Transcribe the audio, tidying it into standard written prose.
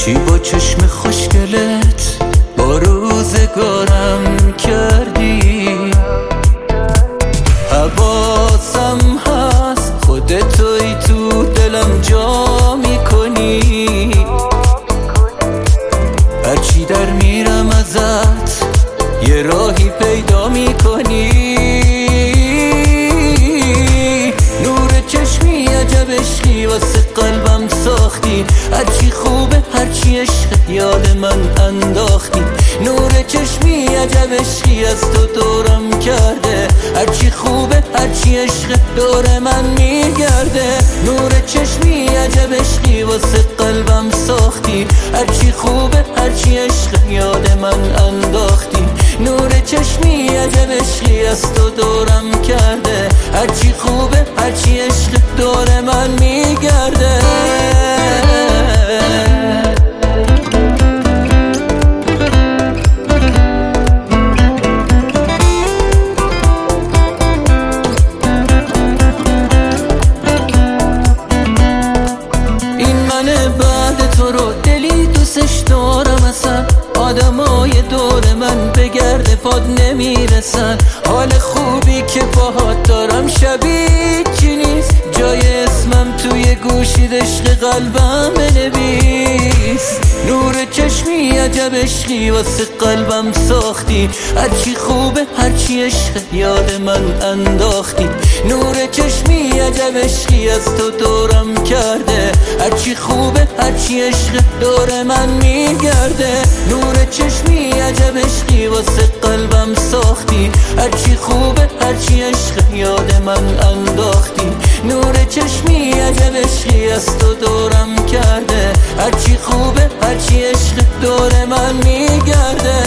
چی با چشم خوشگلت با روزگارم کردی. حواسم هست خودتوی تو دلم جا میکنی. هرچی در میرم ازت یه راهی پیدا میکنی. نور چشمی عجب عشقی واسه قلبم ساختی. هرچی خوبه هرچی عشق یاد من انداختی. نور چشمی عجب عشقی از تو دورم کرده. هرچی خوبه هرچی عشق دور من میگرده. نور چشمی عجب عشقی واسه قلبم ساختی. هرچی خوبه هرچی عشق یاد من انداختی. نور چشمی عجب عشقی از تو دورم کرده. هرچی خوبه هرچی عشق دور من میگرده. این منه بعد تو رو دلی دوستش دارم. اصلا آدمای دور من به گرد پاد نمیرسن. حال خوبی که باهات دارم شبیه چی نیست. جای اسمم توی گوشی عشق قلبم بنویس. نور چشمی عجب عشقی واسه قلبم ساختی. هرچی خوبه هرچی عشق یاد من انداختی. نور چشمی عجب عشقی از تو دورم کرده. هرچی خوبه هرچی عشق دور من میگرده. نور چشمی عجب عشقی واسه قلبم ساختی. هرچی خوبه هرچی عشق یاد من انداختی. نور چشمی عجب عشقی از تو دورم کرده. هرچی خوبه هرچی عشق دور من میگرده.